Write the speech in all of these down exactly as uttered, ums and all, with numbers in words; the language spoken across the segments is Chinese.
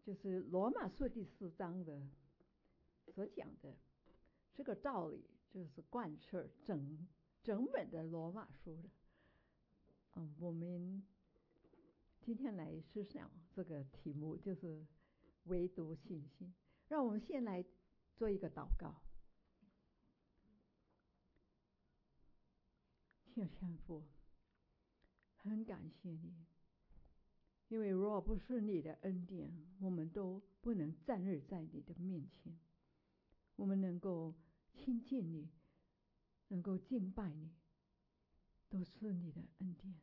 就是罗马书第四章的所讲的这个道理，就是贯彻整整本的罗马书的。嗯，我们今天来思想这个题目，就是唯独信心。让我们先来做一个祷告。天父，很感谢你，因为若不是你的恩典，我们都不能站立在你的面前。我们能够亲近你，能够敬拜你，都是你的恩典。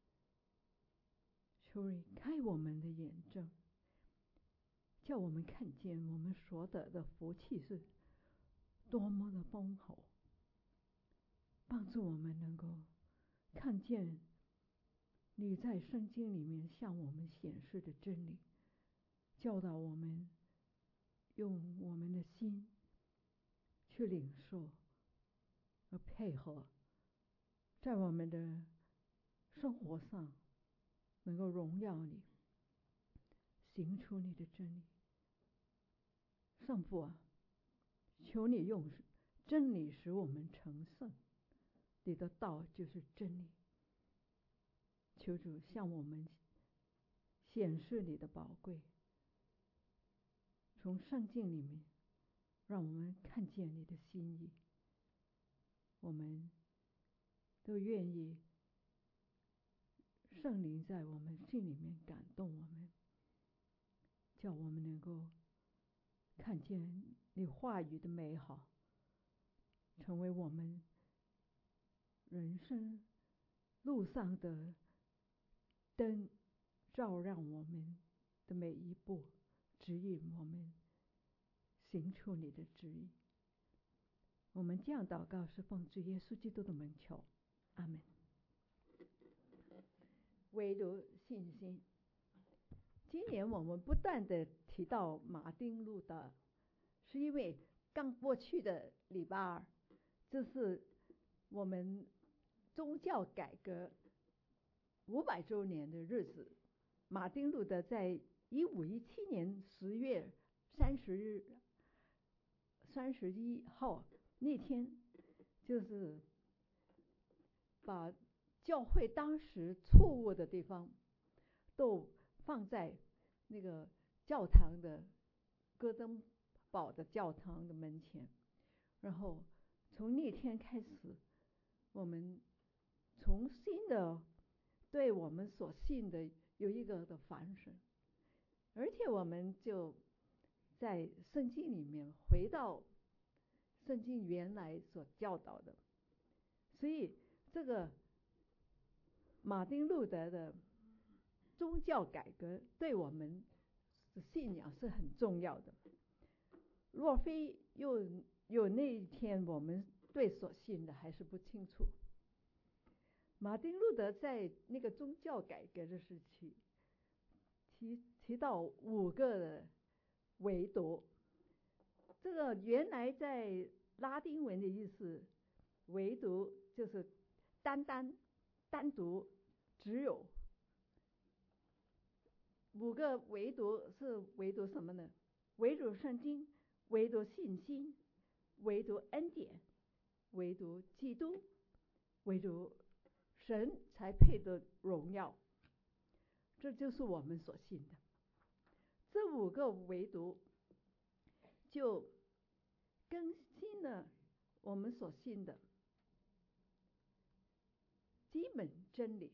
求你开我们的眼睛，叫我们看见我们所得的福气是多么的丰厚，帮助我们能够看见你在圣经里面向我们显示的真理，教导我们用我们的心去领受和配合，在我们的生活上能够荣耀你，行出你的真理。圣父啊，求你用真理使我们成圣，你的道就是真理。求主向我们显示你的宝贵，从圣经里面让我们看见你的心意。我们都愿意圣灵在我们心里面感动我们，叫我们能够看见你话语的美好，成为我们人生路上的灯，照亮我们的每一步，指引我们行出你的旨意。我们这样祷告是奉主耶稣基督的名求，阿们。唯独信心。今年我们不断的提到马丁路德，是因为刚过去的礼拜二，这是我们宗教改革五百周年的日子。马丁路德在一五一七年十月三十日三十一号那天，就是把教会当时错误的地方都放在那个教堂的哥登堡的教堂的门前，然后从那天开始，我们重新的对我们所信的有一个的反省，而且我们就在圣经里面回到圣经原来所教导的。所以这个马丁路德的宗教改革对我们的信仰是很重要的。若非有有那一天，我们对所信的还是不清楚。马丁路德在那个宗教改革的时期提提到五个的唯独，这个原来在拉丁文的意思，唯独就是单单单独只有。五个唯独是唯独什么呢？唯独圣经，唯独信心，唯独恩典，唯独基督，唯独神才配得荣耀。这就是我们所信的。这五个唯独就更新了我们所信的基本真理，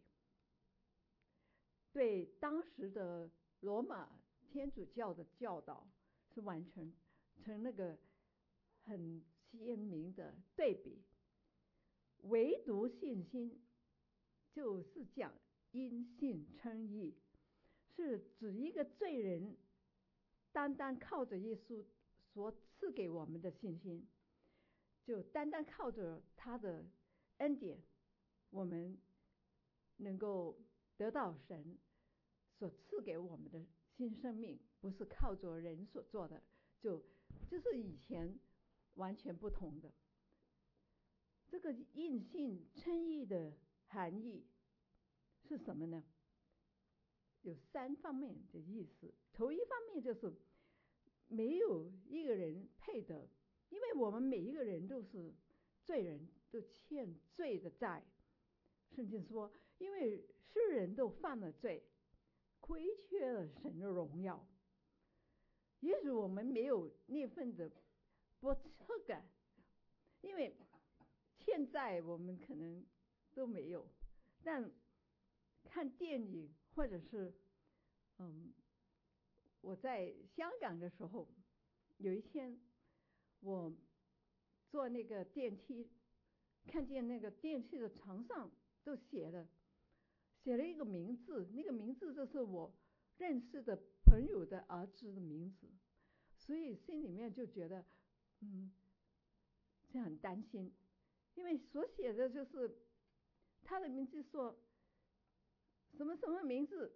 对当时的罗马天主教的教导是完全成那个很鲜明的对比。唯独信心就是讲因信称义，是指一个罪人单单靠着耶稣所赐给我们的信心，就单单靠着他的恩典，我们能够得到神所赐给我们的新生命，不是靠着人所做的，就就是以前完全不同的。这个因信称义的含义是什么呢？ 有三方面的意思。头一方面就是没有一个人配得，因为我们每一个人都是罪人，都欠罪的债。圣经说，因为世人都犯了罪，亏缺了神的荣耀。也许我们没有那份的不测感，因为欠债我们可能都没有，但看电影或者是嗯，我在香港的时候，有一天我坐那个电梯，看见那个电梯的墙上都写了写了一个名字，那个名字就是我认识的朋友的儿子的名字，所以心里面就觉得嗯，这很担心，因为所写的就是他的名字，说什么什么名字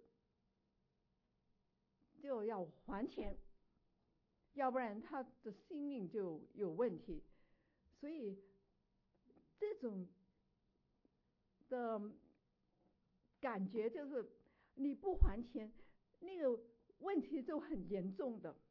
就要还钱，要不然他的性命就有问题。所以这种的感觉就是你不还钱，那个问题就很严重的。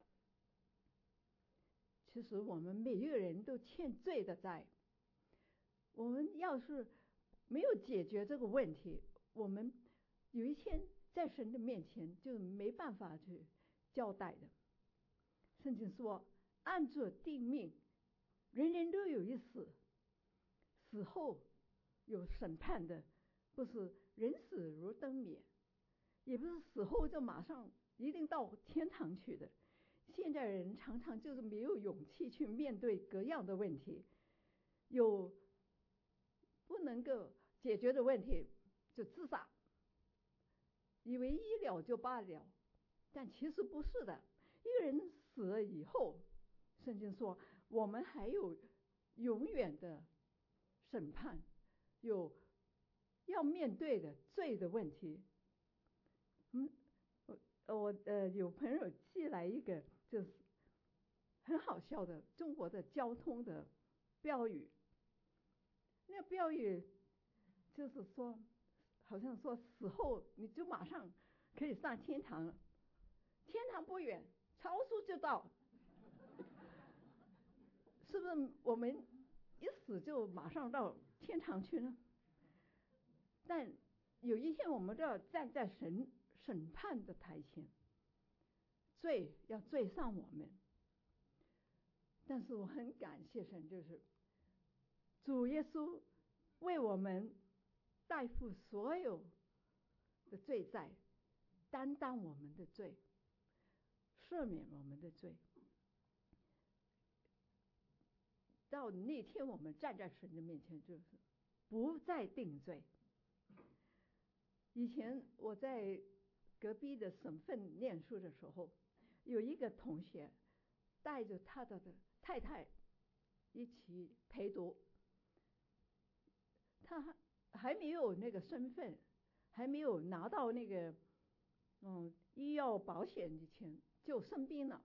其实我们每一个人都欠罪的债，我们要是没有解决这个问题，我们有一天在神的面前就没办法去交代的。圣经说，按着定命，人人都有一死，死后有审判的，不是人死如灯灭，也不是死后就马上一定到天堂去的。现在人常常就是没有勇气去面对各样的问题，有不能够解决的问题就自杀，以为医疗就罢了，但其实不是的。一个人死了以后，圣经说我们还有永远的审判，有要面对的罪的问题。嗯，我我呃有朋友寄来一个就是很好笑的中国的交通的标语，那个标语就是说，好像说死后你就马上可以上天堂了，天堂不远，超速就到。是不是我们一死就马上到天堂去呢？但有一天我们都要站在神审判的台前，罪要罪上我们。但是我很感谢神，就是主耶稣为我们代付所有的罪债，担当我们的罪，赦免我们的罪。到那天我们站在神的面前，就是不再定罪。以前我在隔壁的省份念书的时候，有一个同学带着他的太太一起陪读，他还没有那个身份，还没有拿到那个嗯医药保险以前就生病了，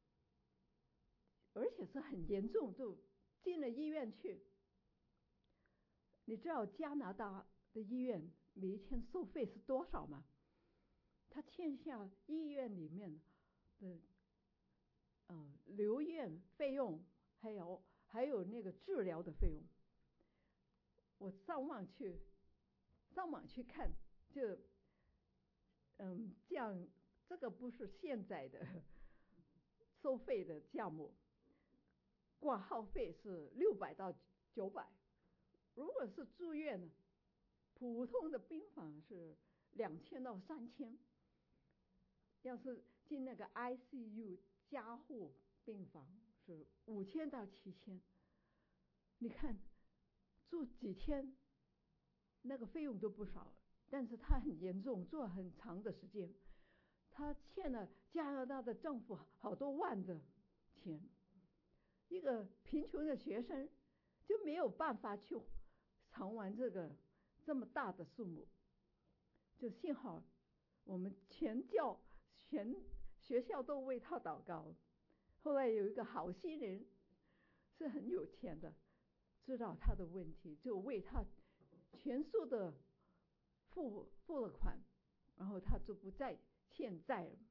而且是很严重，就进了医院去。你知道加拿大的医院每一天收费是多少吗？他欠下医院里面的嗯留院费用，还有还有那个治疗的费用。我上网去上网去看，就嗯这样，这个不是现在的收费的价目。挂号费是六百到九百，如果是住院呢，普通的病房是两千到三千，要是进那个 I C U 加护病房是五千到七千。你看住几天，那个费用都不少，但是他很严重，住很长的时间，他欠了加拿大的政府好多万的钱。一个贫穷的学生就没有办法去偿还这个这么大的数目。就幸好我们全教全学校都为他祷告。后来有一个好心人是很有钱的，知道他的问题，就为他全数的付付了款， 然后他就不再欠债了。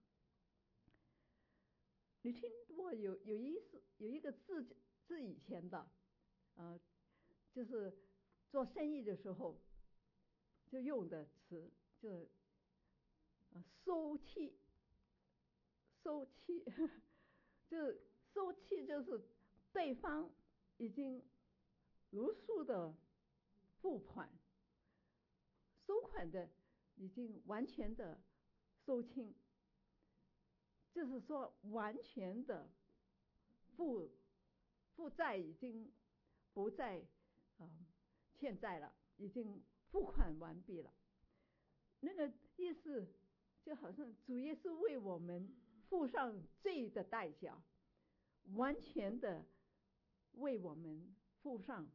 你听过有有一次有一个字是以前的，呃，就是做生意的时候就用的词，就是呃收期，收期，就是收期就是对方已经如数的付款，收款的已经完全的收清，就是说完全的负负债已经不再呃欠债了，已经付款完毕了。那个意思就好像主耶稣为我们付上罪的代价，完全的为我们付上，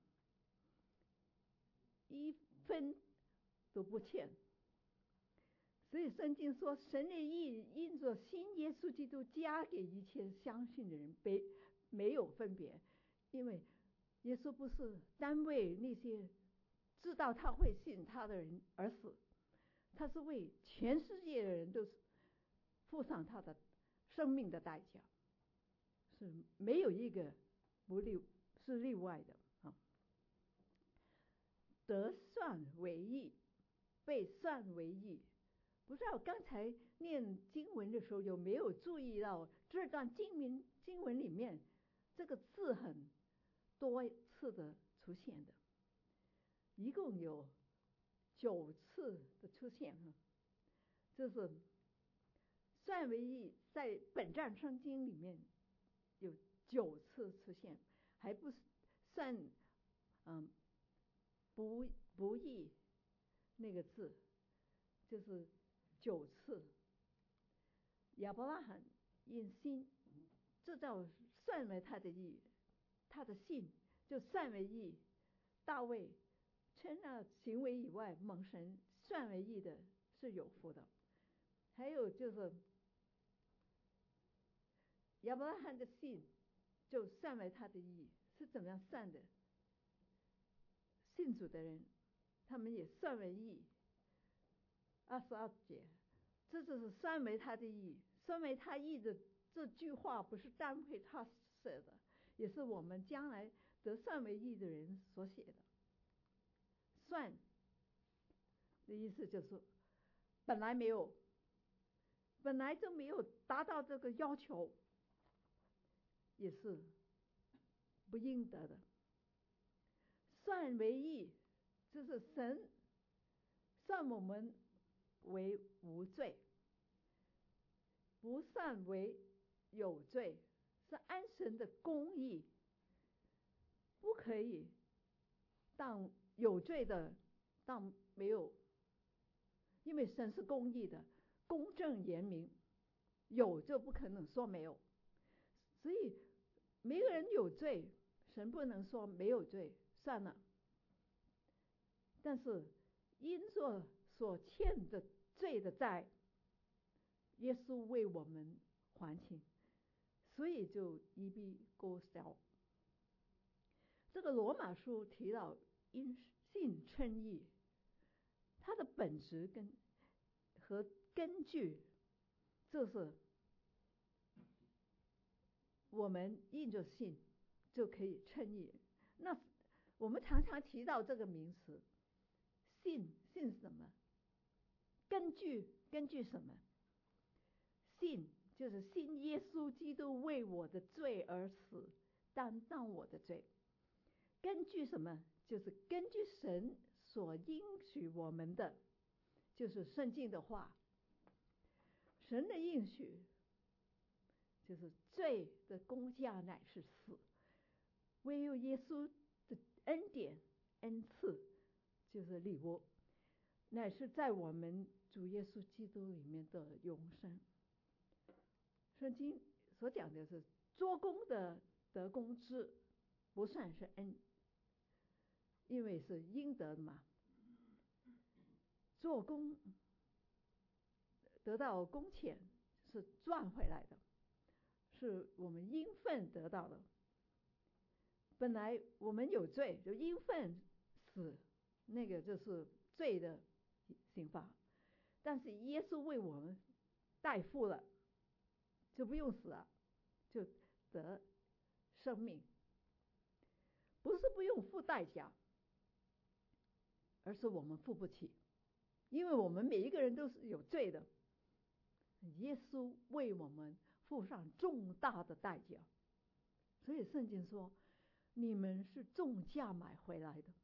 一分都不欠。所以圣经说，神的义因着信耶稣基督加给一切相信的人，没没有分别。因为耶稣不是单为那些知道他会信他的人而死，他是为全世界的人都是付上他的生命的代价，是没有一个不例是例外的啊。得算为义，被算为义。不知道刚才念经文的时候有没有注意到这段经文经文里面这个字很多次的出现的，一共有九次的出现哈。这是算为义在本章圣经里面有九次出现，还不是算嗯不不义那个字，就是九次。亚伯拉罕因信，这叫算为他的义，他的信就算为义。大卫称了行为以外蒙神算为义的是有福的。还有就是亚伯拉罕的信就算为他的义，是怎么样算的？信主的人他们也算为义。二十二节，这就是算为他的义。算为他义的这句话不是单为他写的，也是我们将来得算为义的人所写的。算的意思就是本来没有，本来就没有达到这个要求，也是不应得的。算为义，就是神算我们为无罪，不算为有罪，是按神的公义，不可以当有罪的当没有，因为神是公义的，公正严明，有就不可能说没有。所以每个人有罪，神不能说没有罪算了，但是因着所欠的罪的债，耶稣为我们还清，所以就一笔勾销。这个罗马书提到因信称义，它的本质跟和根据，这是我们印着信就可以称义。那我们常常提到这个名词，信信什么？根据根据什么？信就是信耶稣基督为我的罪而死，担当我的罪。根据什么？就是根据神所应许我们的，就是圣经的话。神的应许就是罪的工价乃是死，唯有耶稣的恩典恩赐就是礼物，乃是在我们主耶稣基督里面的永生。圣经所讲的是做工的得工资不算是恩，因为是应得的嘛。做工得到工钱是赚回来的，是我们应分得到的。本来我们有罪，就应分死，那个就是罪的刑罚。 但是耶稣为我们代付了，就不用死了，就得生命。不是不用付代价，而是我们付不起，因为我们每一个人都是有罪的。耶稣为我们付上重大的代价，所以圣经说你们是重价买回来的。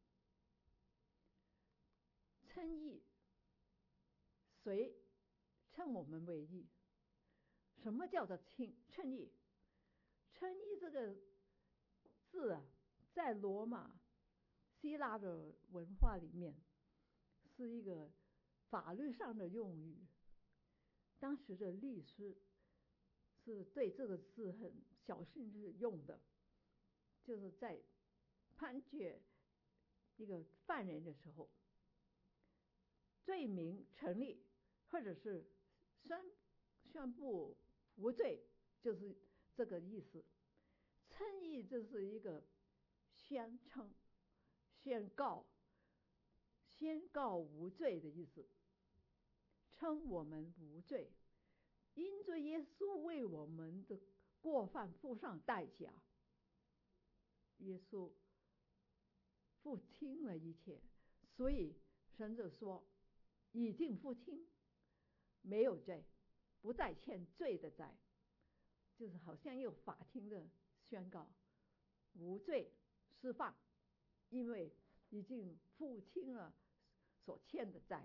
称义，谁称我们为义？什么叫做称称义？称义这个字啊，在罗马希腊的文化里面是一个法律上的用语。当时的律师是对这个字很小心是用的，就是在判决一个犯人的时候，罪名成立或者是宣宣布无罪，就是这个意思。称义就是一个宣称、宣告、宣告无罪的意思，称我们无罪，因着耶稣为我们的过犯付上代价，耶稣付清了一切，所以神就说已经付清，没有罪，不再欠罪的债，就是好像有法庭的宣告，无罪释放，因为已经付清了所欠的债。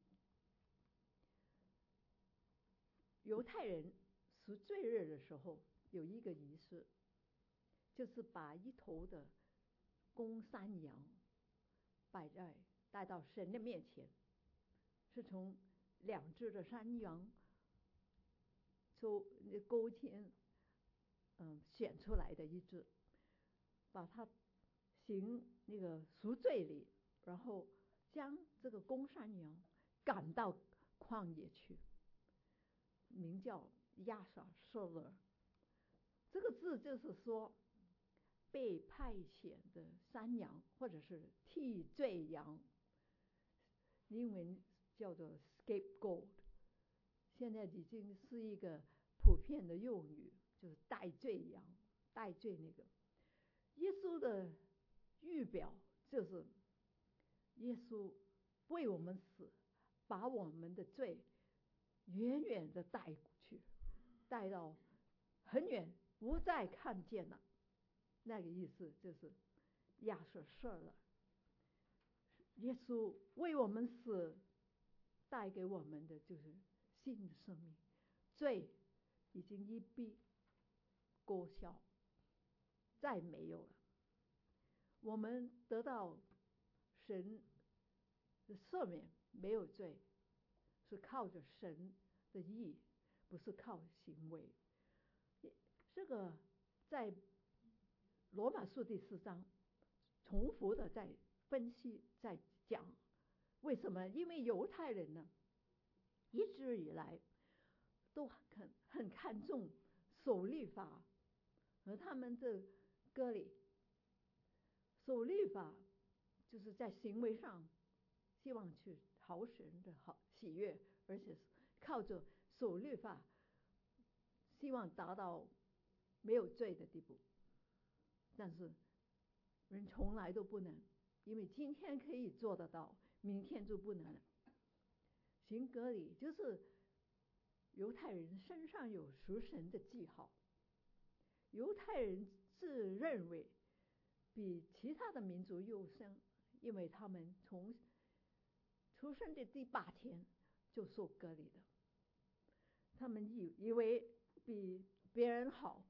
犹太人赎罪日的时候有一个仪式，就是把一头的公山羊摆在带到神的面前，是从两只的山羊就勾芡嗯选出来的一只，把它行那个赎罪礼，然后将这个公山羊赶到旷野去，名叫亚撒舍勒。这个字就是说被派遣的山羊，或者是替罪羊，英文叫做 scapegoat， 现在已经是一个普遍的用语，就是代罪羊，代罪那个。耶稣的预表就是耶稣为我们死，把我们的罪远远的带过去，带到很远，不再看见了。那个意思就是亚瑟舍了。耶稣为我们死，带给我们的就是新的生命，罪已经一笔勾销，再没有了。我们得到神的赦免，没有罪，是靠着神的义，不是靠行为。这个在罗马书第四章重复的在分析，在讲为什么？因为犹太人呢，一直以来都很很看重守律法，而他们这歌里守律法就是在行为上希望去讨神的好喜悦，而且靠着守律法希望达到没有罪的地步。但是人从来都不能，因为今天可以做得到，明天就不能了。行割礼就是犹太人身上有属神的记号，犹太人自认为比其他的民族优胜，因为他们从出生的第八天就受割礼的，他们以以为比别人好。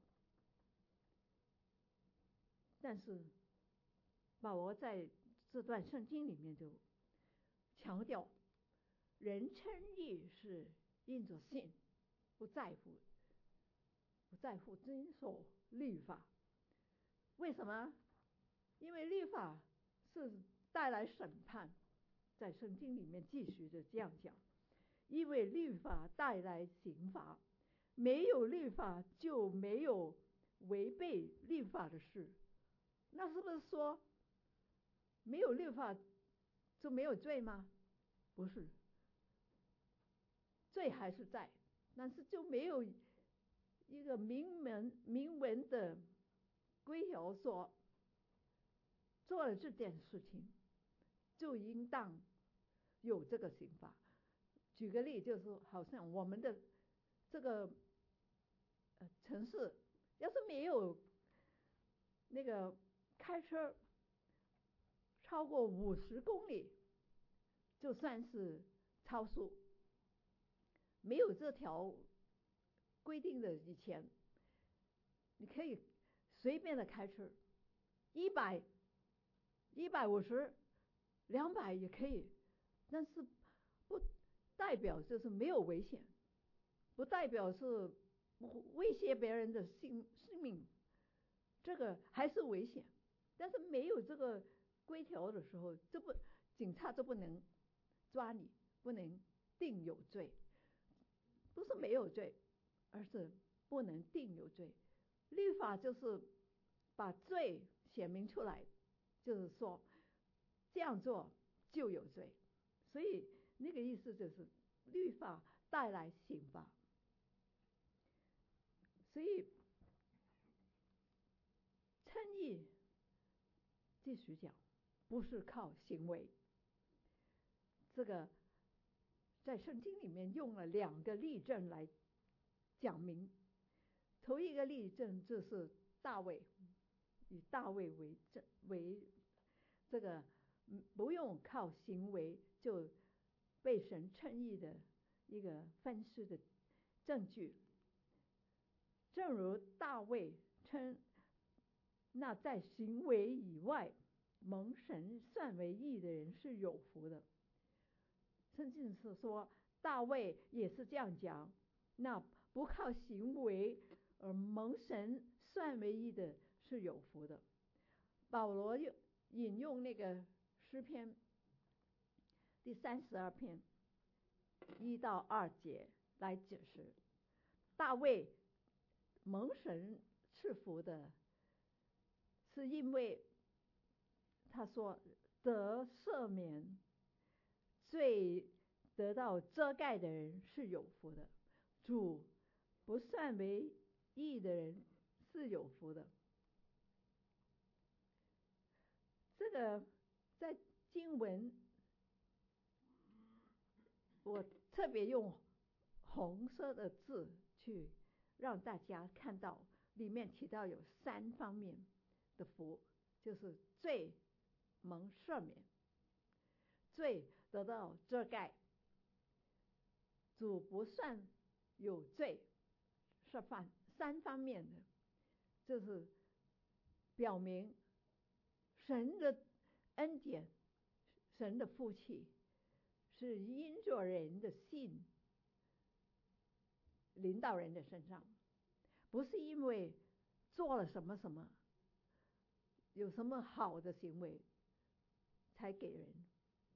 但是保罗在这段圣经里面就强调，人称义是因着信，不在乎不在乎遵守律法。为什么？因为律法是带来审判，在圣经里面继续的这样讲，因为律法带来刑罚，没有律法就没有违背律法的事。那是不是说没有律法就没有罪吗？不是， 罪还是在，但是就没有一个明文明文的规条说，做了这件事情就应当有这个刑罚。举个例，就是好像我们的这个呃城市，要是没有那个开车超过五十公里，就算是超速。没有这条规定的以前，你可以随便的开车，一百、一百五十、两百也可以，但是不代表就是没有危险，不代表是威胁别人的性性命，这个还是危险。但是没有这个规条的时候，就不警察就不能抓你，不能定有罪。不是没有罪，而是不能定有罪。律法就是把罪写明出来，就是说这样做就有罪。所以那个意思就是律法带来刑罚。所以称义继续讲，不是靠行为。这个在圣经里面用了两个例证来讲明。头一个例证就是大卫，以大卫为证为这个不用靠行为就被神称义的一个分析的证据。正如大卫称那在行为以外蒙神算为义的人是有福的，甚至是说大卫也是这样讲，那不靠行为而蒙神算为义的是有福的。保罗又引用那个诗篇第三十二篇一到二节来解释，大卫蒙神赐福的是因为他说得赦免罪得到遮盖的人是有福的，主不算为义的人是有福的。这个在经文我特别用红色的字去让大家看到，里面提到有三方面的福，就是罪蒙赦免，罪得到遮盖，主不算有罪，是犯三方面的，就是表明神的恩典，神的福气是因着人的信临到人的身上，不是因为做了什么什么有什么好的行为才给人。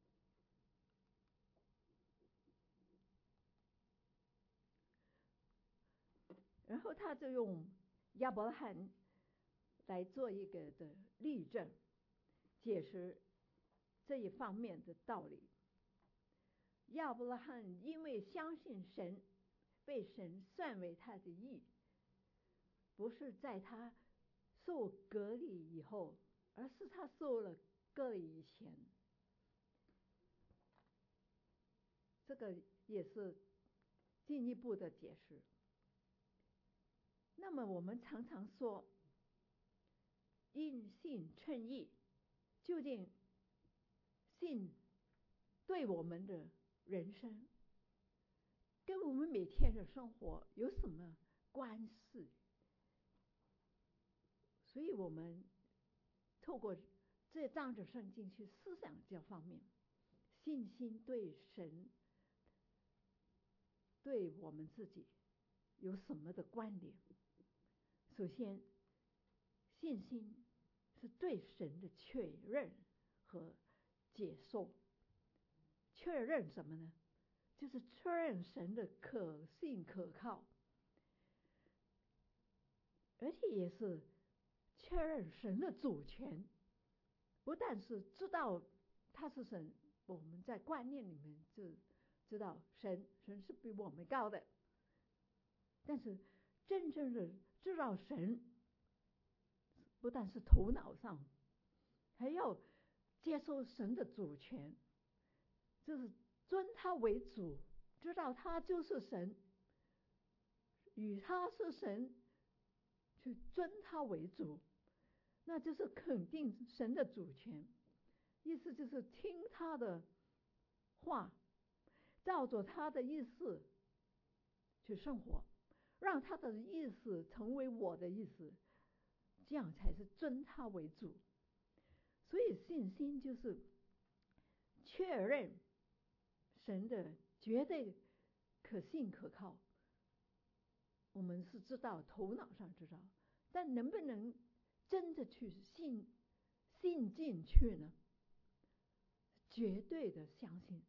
然后他就用亚伯拉罕来做一个的例证，解释这一方面的道理。亚伯拉罕因为相信神，被神算为他的义，不是在他受割礼以后，而是他受了割礼以前。这个也是进一步的解释。那么我们常常说因信称义，究竟信对我们的人生跟我们每天的生活有什么关系？所以我们透过这张着圣经去思想这方面，信心对神对我们自己有什么的关联？首先，信心是对神的确认和接受。确认什么呢？就是确认神的可信可靠，而且也是确认神的主权。不但是知道他是神，我们在观念里面就知道神，神是比我们高的。但是真正的知道神，不但是头脑上，还要接受神的主权，就是尊他为主，知道他就是神，与他是神，去尊他为主，那就是肯定神的主权。意思就是听他的话，照着他的意思去生活，让他的意思成为我的意思，这样才是尊他为主。所以信心就是确认神的绝对可信可靠。我们是知道，头脑上知道，但能不能真的去信信进去呢？绝对的相信。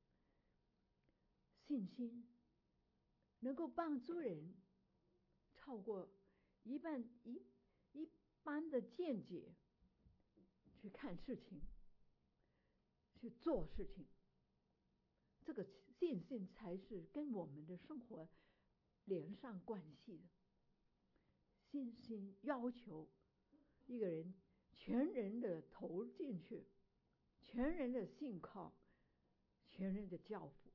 信心能够帮助人超过一般一一般的见解去看事情，去做事情。这个信心才是跟我们的生活连上关系的。信心要求一个人全人的投进去，全人的信靠，全人的教辅。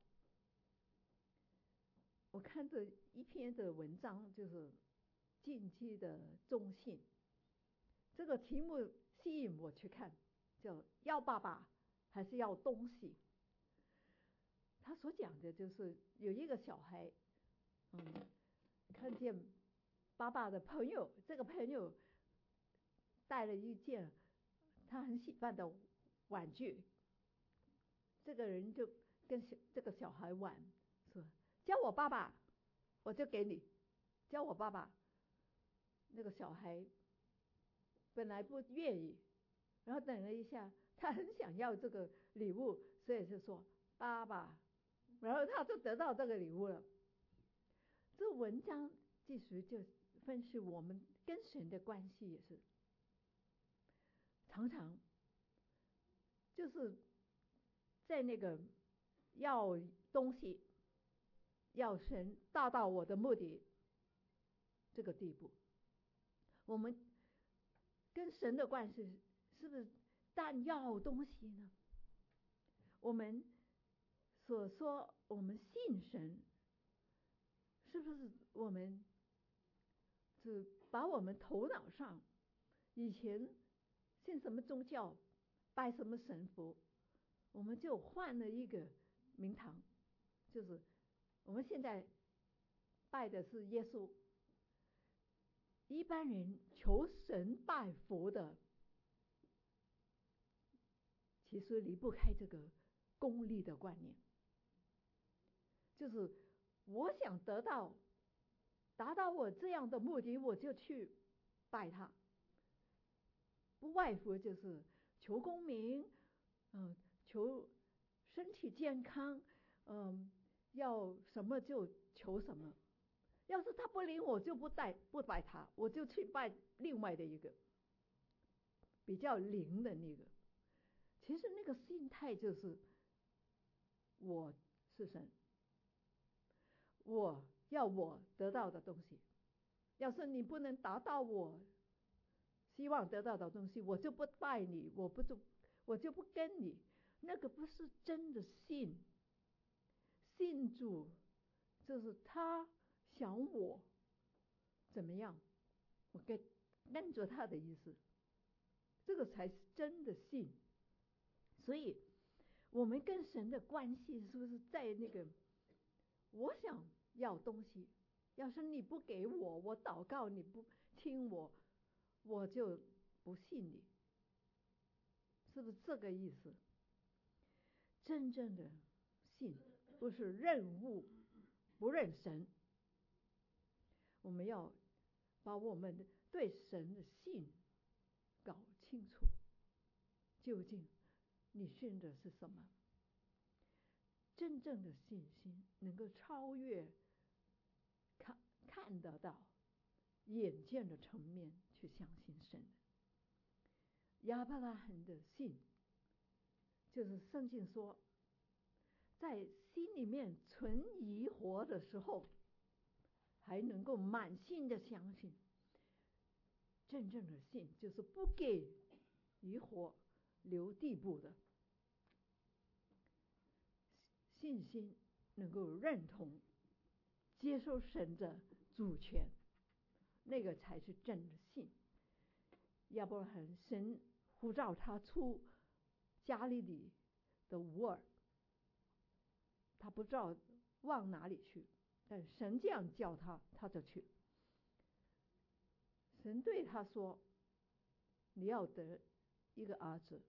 我看这一篇的文章，就是近期的中信，这个题目吸引我去看，叫要爸爸还是要东西。他所讲的就是有一个小孩，嗯，看见爸爸的朋友，这个朋友带了一件他很喜欢的玩具，这个人就跟小这个小孩玩，说叫我爸爸我就给你，叫我爸爸。那个小孩本来不愿意，然后等了一下，他很想要这个礼物，所以就说爸爸，然后他就得到这个礼物了。这文章其实就分析我们跟神的关系，也是常常就是在那个要东西要神达到我的目的这个地步，我们跟神的关系是不是但要东西呢？我们所说我们信神，是不是我们是把我们头脑上以前信什么宗教，拜什么神佛，我们就换了一个名堂，就是我们现在拜的是耶稣。一般人求神拜佛的，其实离不开这个功利的观念，就是我想得到达到我这样的目的，我就去拜他，不外乎就是求功名，嗯，求身体健康，嗯，要什么就求什么。要是他不灵，我就不拜不拜他，我就去拜另外的一个比较灵的那个。其实那个心态就是我是神，我要我得到的东西，要是你不能达到我希望得到的东西，我就不拜你，我不就我就不跟你。那个不是真的信，信主就是他想我怎么样，我跟跟着他的意思，这个才是真的信。所以我们跟神的关系是不是在那个我想要东西，要是你不给我，我祷告你不听我，我就不信你，是不是这个意思？真正的信不是认物不认神，我们要把我们的对神的信搞清楚，究竟你信的是什么。真正的信心能够超越看看得到眼见的层面去相信神。亚伯拉罕的信，就是圣经说在心里面存疑惑的时候，还能够满心的相信。真正的信就是不给疑惑留地步的信心，能够认同接受神的主权，那个才是真的信。亚伯拉罕，神呼召他出加利利的乌尔，他不知道往哪里去，但神这样叫他，他就去。神对他说：“你要得一个儿子。”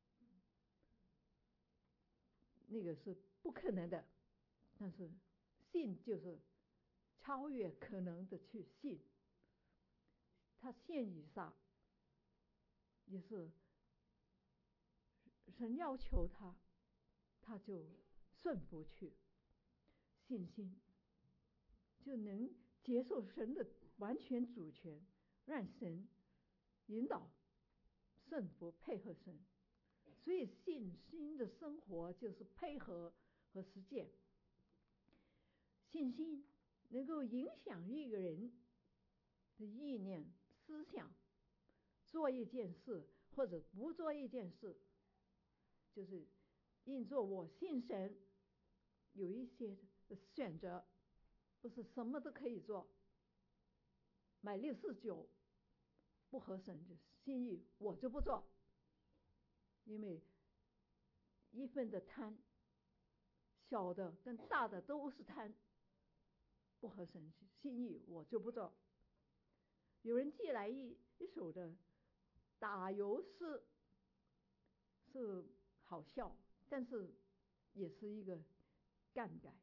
那个是不可能的，但是信就是超越可能的去信。他信以撒，也是神要求他，他就顺服去。信心就能接受神的完全主权，让神引导、顺服、配合神。所以信心的生活就是配合和实践。信心能够影响一个人的意念、思想，做一件事或者不做一件事，就是因做我信神有一些选择，不是什么都可以做。买六四九不合神的心意，我就不做。因为一份的贪，小的跟大的都是贪，不合神心意，我就不做。有人寄来一一首的打油诗，是好笑，但是也是一个干改，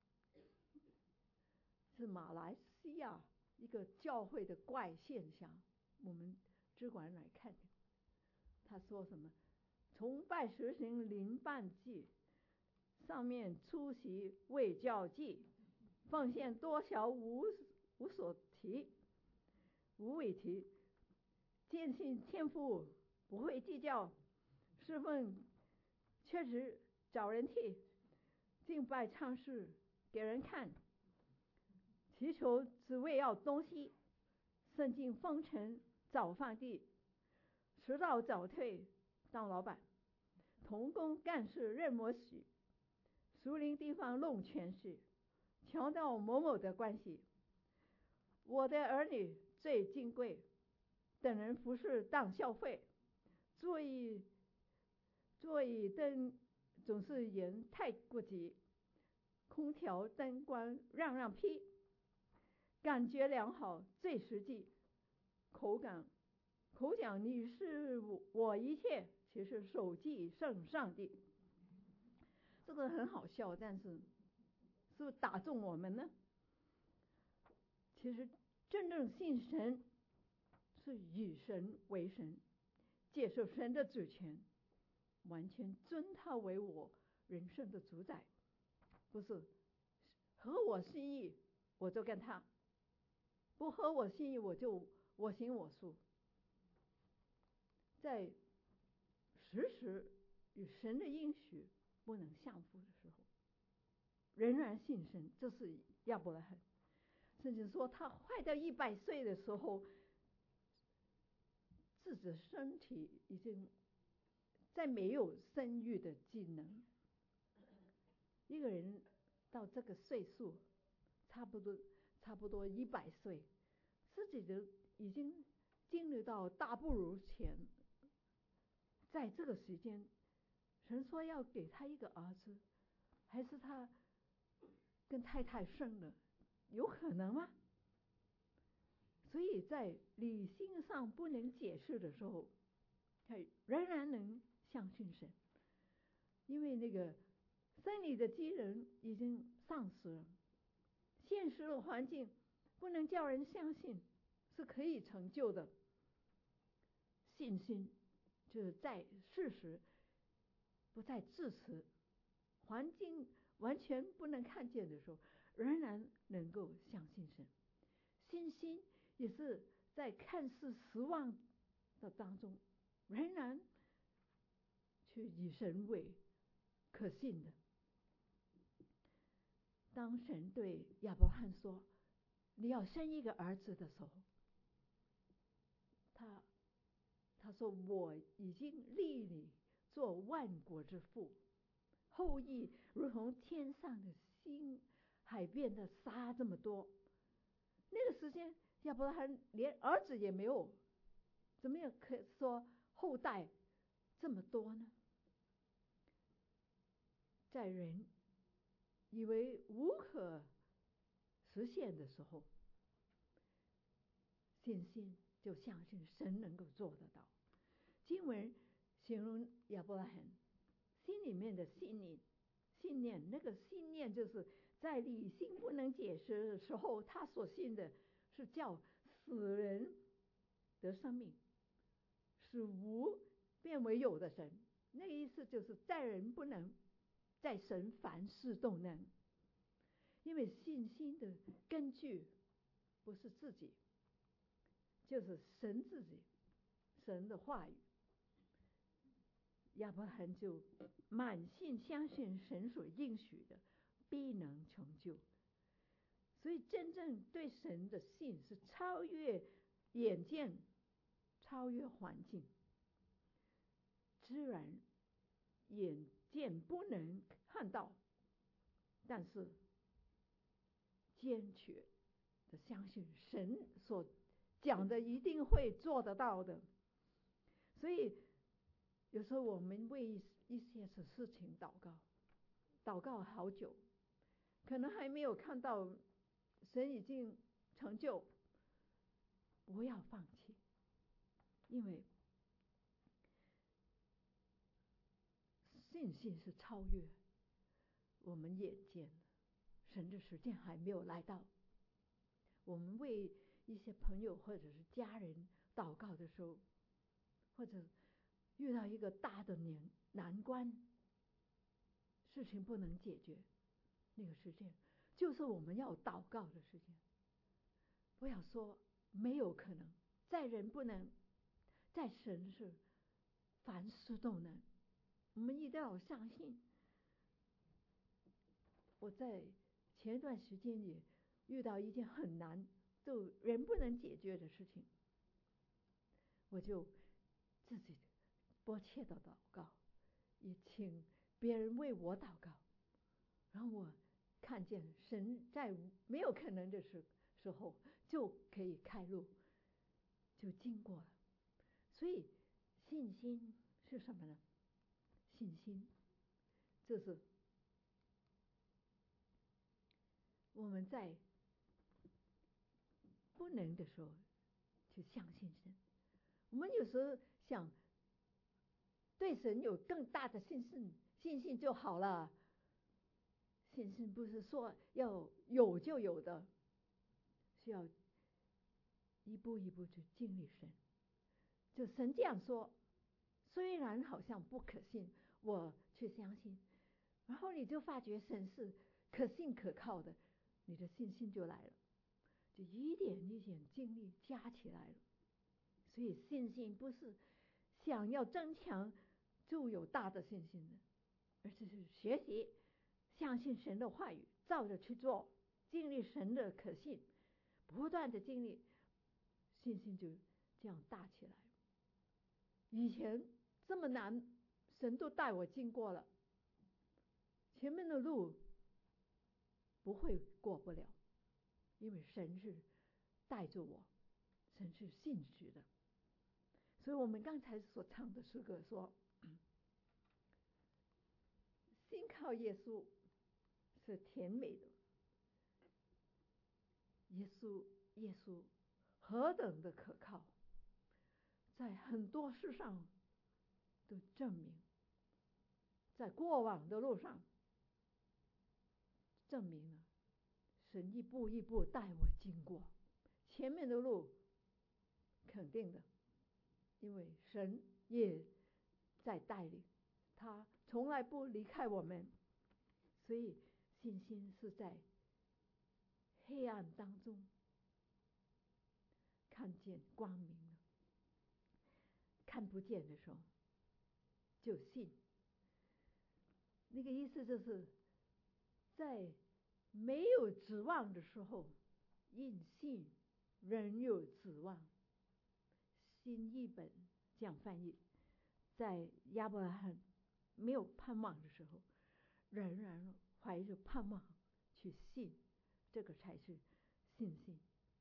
是马来西亚一个教会的怪现象。我们只管来看，他说什么？崇拜实行临半祭，上面出席未教祭，奉献多少无无所提，无谓提，坚信天父不会计较，侍奉确实找人替，敬拜唱诗给人看，祈求只为要东西，圣经封尘早放地，迟到早退当老板，同工干事任默许，属灵地方弄权势，强调某某的关系。我的儿女最金贵，等人服侍当消费，座椅座椅灯总是人太过急，空调灯光让让批，感觉良好最实际，口感口讲你是我一切，其实手记胜上帝。这个很好笑，但是是不是打中我们呢？其实真正信神是以神为神，接受神的主权，完全尊他为我人生的主宰，不是合我心意我就跟他，不合我心意我就我行我素。在时时与神的应许不能相符的时候，仍然信神。这是亚伯拉罕，甚至说他坏到一百岁的时候，自己的身体已经再没有生育的技能。一个人到这个岁数，差不多差不多一百岁，自己的已经经历到大不如前。在这个时间，神说要给他一个儿子，还是他跟太太生的，有可能吗？所以在理性上不能解释的时候，他仍然能相信神，因为那个生理的机能已经丧失了，现实的环境不能叫人相信是可以成就的。信心就是在事实不再支持，环境完全不能看见的时候，仍然能够相信神。信心也是在看似失望的当中，仍然去以神为可信的。 当神对亚伯拉罕说你要生一个儿子的时候，他他说我已经立你做万国之父，后裔如同天上的星，海边的沙这么多。那个时间亚伯拉罕连儿子也没有，怎么样可说后代这么多呢？在人以为无可实现的时候，信心就相信神能够做得到。经文形容亚伯拉罕心里面的信念，信念那个信念就是在理性不能解释的时候，他所信的是叫死人得生命，使无变为有的神。那个意思就是在人不能，在神凡事都能。因为信心的根据不是自己，就是神自己，神的话语。亚伯拉罕就满心相信神所应许的必能成就。所以真正对神的信是超越眼见，超越环境。虽然眼见不能看到，但是坚决的相信神所讲的一定会做得到的。所以有时候我们为一些事情祷告，祷告好久，可能还没有看到神已经成就，不要放弃。因为信心是超越我们眼见的，神的时间还没有来到。我们为一些朋友或者是家人祷告的时候，或者遇到一个大的难难关，事情不能解决，那个时间就是我们要祷告的时间。不要说没有可能，在人不能，在神是凡事都能。我们一定要相信。我在前一段时间里遇到一件很难，就人不能解决的事情，我就自己迫切的祷告，也请别人为我祷告，然后我看见神在没有可能的时时候就可以开路，就经过了。所以信心是什么呢？信心就是我们在不能的时候去相信神。我们有时候想对神有更大的信心，信心就好了。信心不是说要有就有的，需要一步一步去经历神。就神这样说，虽然好像不可信，我却相信。然后你就发觉神是可信可靠的，你的信心就来了，就一点一点经历加起来了。所以信心不是想要增强就有大的信心的，而是学习相信神的话语，照着去做，经历神的可信，不断的经历，信心就这样大起来。以前这么难，神都带我经过了，前面的路不会过不了，因为神是带着我，神是信实的。所以我们刚才所唱的诗歌说，信靠耶稣是甜美的，耶稣耶稣何等的可靠，在很多事上都证明，在过往的路上证明了神一步一步带我经过，前面的路肯定的，因为神也在带领，他从来不离开我们。所以信心是在黑暗当中看见光明了，看不见的时候就信。那个意思就是在没有指望的时候，因信仍有指望。新译本这样翻译，在亚伯拉罕没有盼望的时候，仍然怀着盼望去信，这个才是信心。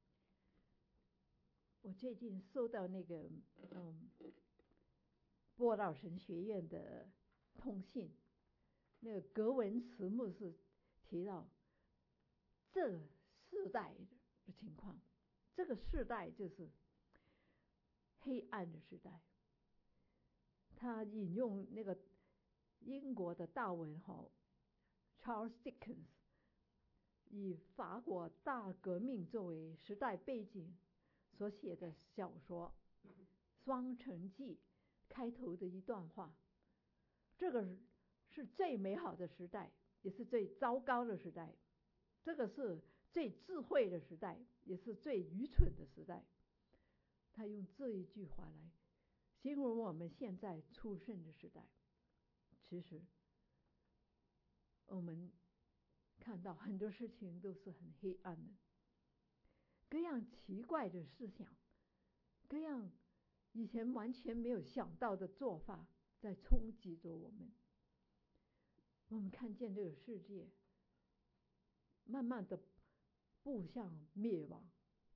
我最近收到那个嗯波道神学院的通信，那个格文茨牧师提到这世代的情况，这个世代就是黑暗的时代。他引用那个英国的大文豪 Charles Dickens 以法国大革命作为时代背景所写的小说《双城记》开头的一段话：这个是最美好的时代，也是最糟糕的时代；这个是最智慧的时代，也是最愚蠢的时代。他用这一句话来形容我们现在出生的时代。其实我们看到很多事情都是很黑暗的，各样奇怪的思想，各样以前完全没有想到的做法在冲击着我们。我们看见这个世界慢慢的步向灭亡，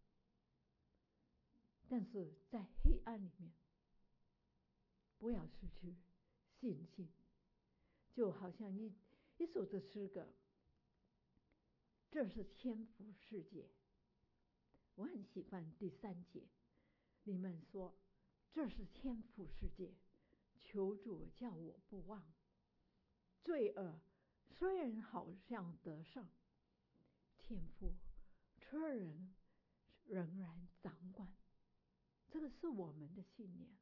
但是在黑暗里面不要失去信心。就好像一一首的诗歌，这是千福世界。我很喜欢第三节，里面说这是千福世界，求主叫我不忘。罪恶虽然好像得胜，天父车人仍然掌管。这个是我们的信念。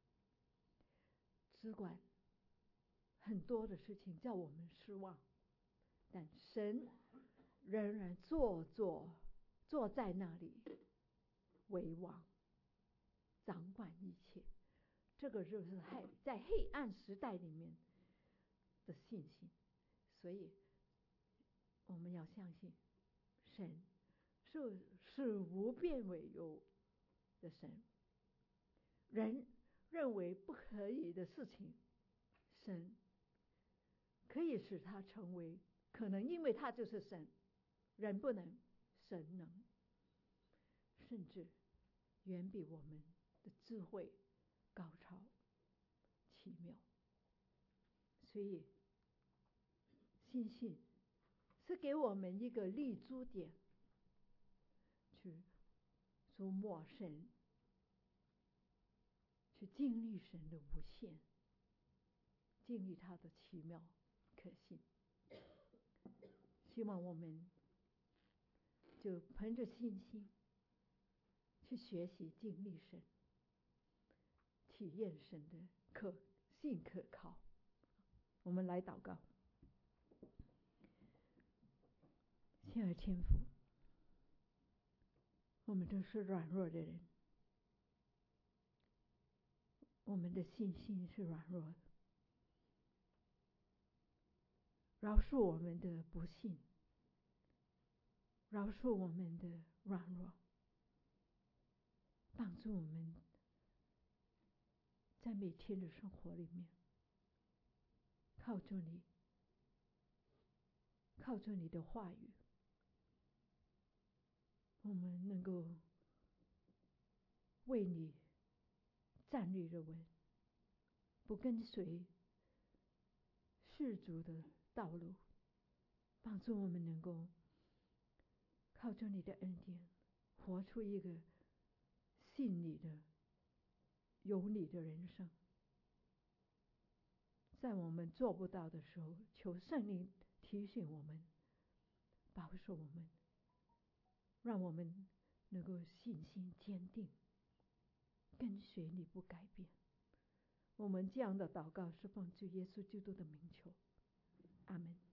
只管很多的事情叫我们失望，但神仍然坐坐坐在那里为王，掌管一切。这个就是在黑暗时代里面的信心。所以我们要相信神是使无变为有的神。人认为不可以的事情，神可以使它成为可能，因为他就是神。人不能，神能，甚至远比我们的智慧高超奇妙。所以信心是给我们一个立足点，去琢磨神，去经历神的无限，经历他的奇妙可信。希望我们就凭着信心去学习经历神，体验神的可信可靠。我们来祷告。亲爱的天父，我们都是软弱的人，我们的信心是软弱的，饶恕我们的不信，饶恕我们的软弱，帮助我们在每天的生活里面靠着你，靠着你的话语，我们能够为你站立着稳，不跟随世俗的道路，帮助我们能够靠着你的恩典，活出一个信你的、有你的人生。在我们做不到的时候，求圣灵提醒我们，保守我们，让我们能够信心坚定，跟随你不改变。我们这样的祷告是奉主耶稣基督的名求，阿们。